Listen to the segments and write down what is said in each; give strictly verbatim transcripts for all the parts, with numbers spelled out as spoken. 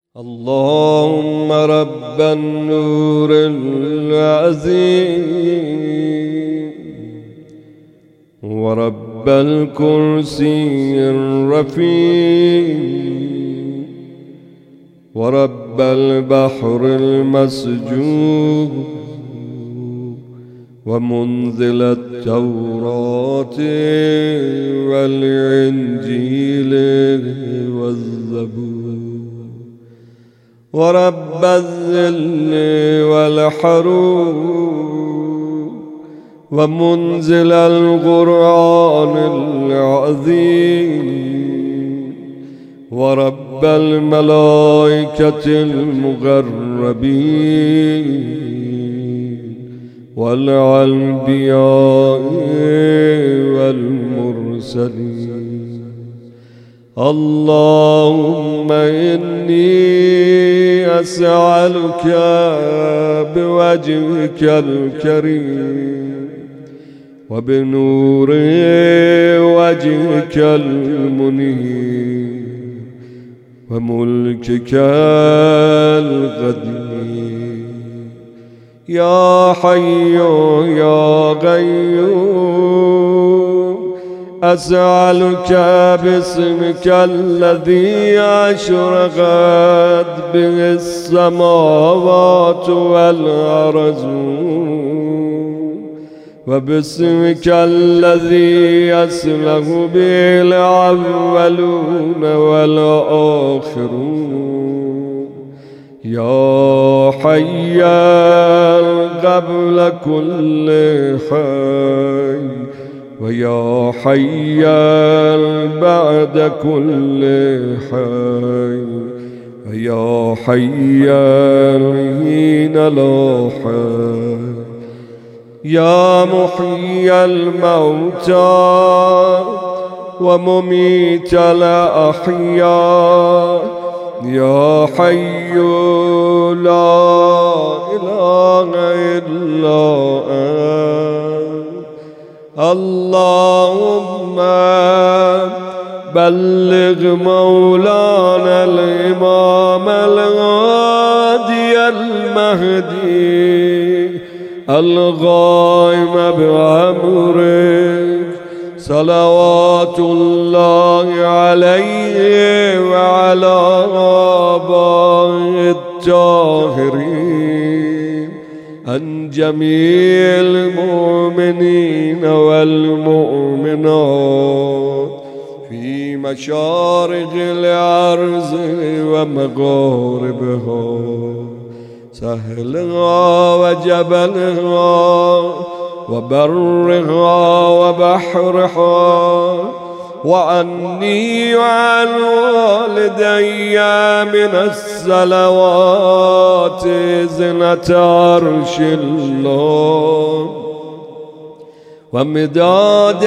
اللهم رب النور العظيم ورب الكرسي الرفيع ورب البحر المسجود ومنزل التوراة والإنجيل والزبور ورب الذل والحرور ومنزل القرآن العظيم ورب الملائكة المقربين والأنبياء والمرسلين. اللهم إني أسألك بوجهك الكريم وبنور وجهك المنير وملكك القدير يا حي يا قيوم أسألك باسمك الذي أشرقت به السماوات والأرض وباسمك الذي أسلم به الأولون والآخرون يا حيا قبل كل حي ويا حيا بعد كل حي ويا حيا حين لا حي يا محيي الموتى ومميت الأحياء يا حي لا إله إلا أنت. اللهم بلغ مولانا الإمام الهادي المهدي القائم بأمرك صلوات الله عليه وعلى آبائه الطاهرين عن جميع المؤمنين والمؤمنات في مشارق الأرض ومغاربها سهلها وجبلها وبرها وبحرها وعني وعن والدي من الصلوات زنة عرش الله ومداد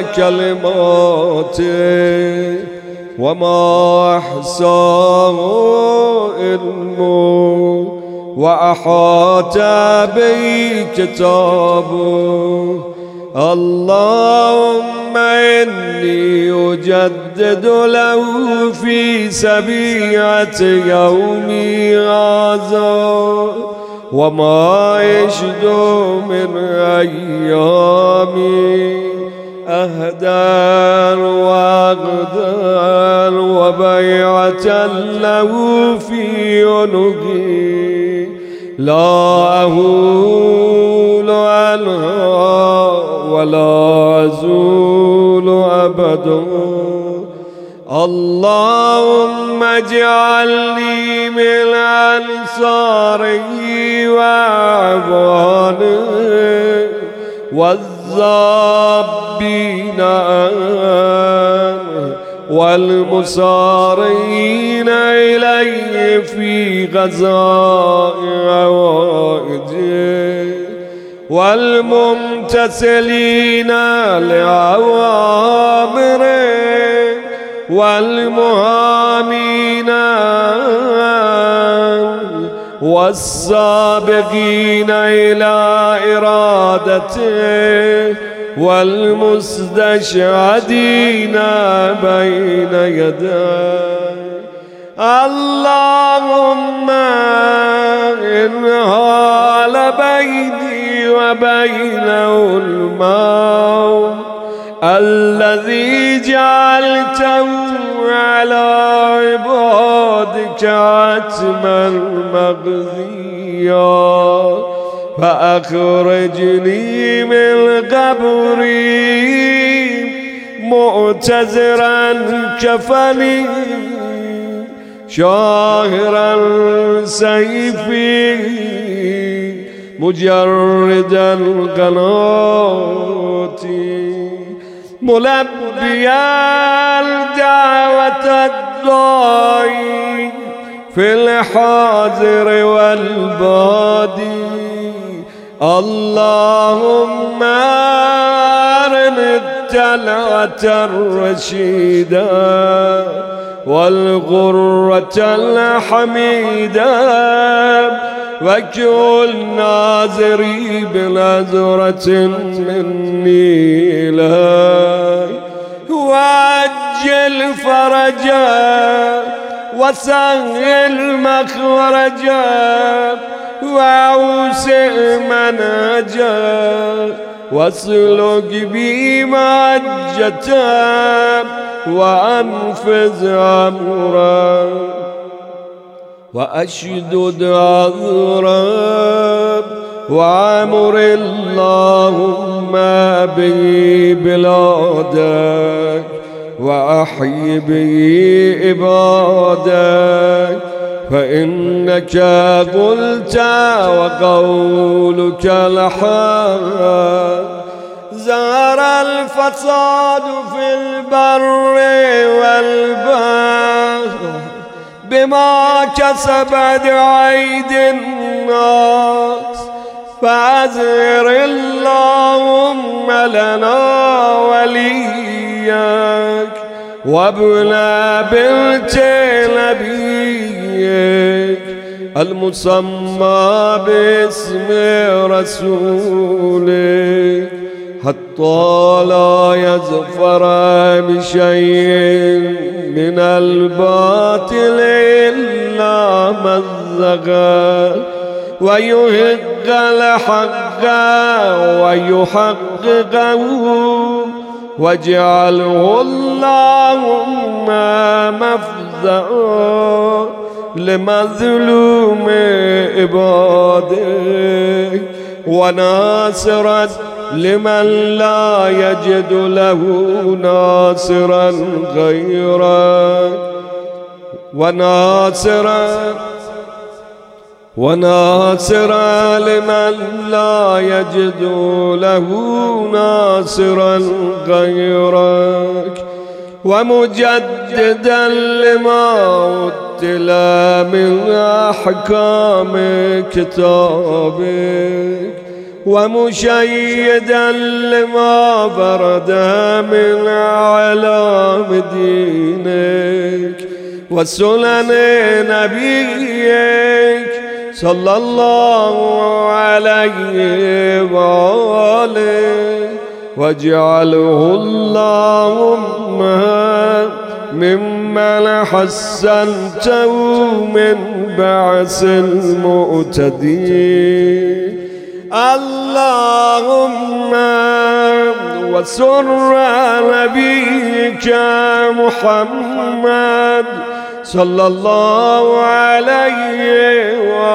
كلماته وما أحصاه علمه وأحاط به كتابه. اللهم إني أجدد له في سبيعة يومي هذا وما يشد من أيامي أهدى وأغدى وبيعة له في عنقي لا أهول عنها ولا أزول أبدا. اللهم اجعلني من أنصاره وأعوانه والذابين عنه والمسارين إليه في غزاء عوائده والممتثلين لأوامره والمهامين والسابقين إلى إرادته والمستشهدين بين يديه. اللهم بينه الموت الذي جعلته على عبادك عتما مقضيا فأخرجني من قبري معتذرا كفني شاهرا سيفي مجردا قناتي ملبيا دعوة الداعي في الحاضر والبادي اللهم أرني الطلعة الرشيدة والغرة الحميدة وكل ناظري بنظرة مني إليك وأجل فرجا وسهل مخرجا وأوسع منهجا واسلك بي مهجة وأنفذ أمرا وأشدد عذرا وعمر اللهم به بلادك وأحي به عبادك فإنك قلت وقولك الحق زار الفساد في البر والبحر بما كسبت أيدي الناس فأزهر اللهم لنا وليك وابن بنت نبيك المسمى باسم رسولك حتى لا يظفر بشيء من الباطل إلا مزقا ويحق الحق ويحققه واجعله اللهم مفزعا لمظلوم عبادك وناصرا لمن لا يجد له ناصرا غيرك وناصرا وناصرا لمن لا يجد له ناصرا غيرك ومجددا لما أتلى من أحكام كتابك ومشيدا لما برد من أعلام دينك وسنن نبيك صلى الله عليه وآله واجعله اللهم ممن حسنته من بعث المؤتدين اللهم وسر نبيك محمد صلى الله عليه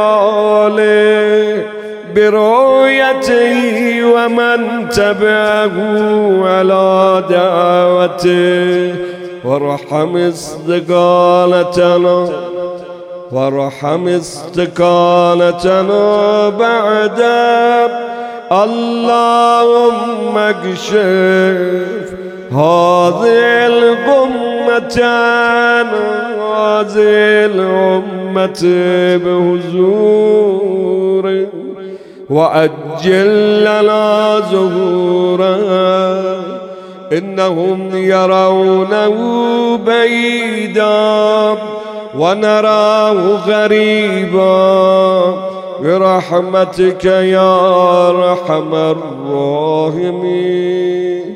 وآله برؤيته ومن تبعه على دعوته وارحم استقالتنا وارحم استقالتنا بعد اللهم اكشف هذه الغمة هذه الأمة بهزور وأجل لنا ظهورا إنهم يرونه بعيدا ونراه غريبا برحمتك يا أرحم الراحمين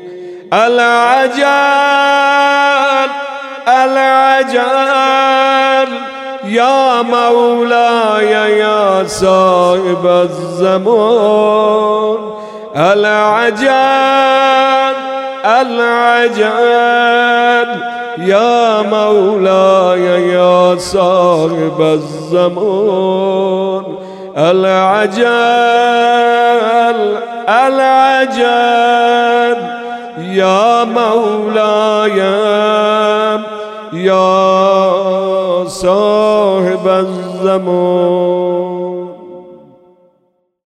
العجل العجل يا مولاي يا صاحب الزمان العجب العجب يا مولاي يا صاحب الزمان العجب العجب يا مولاي يا صاحب الزمان.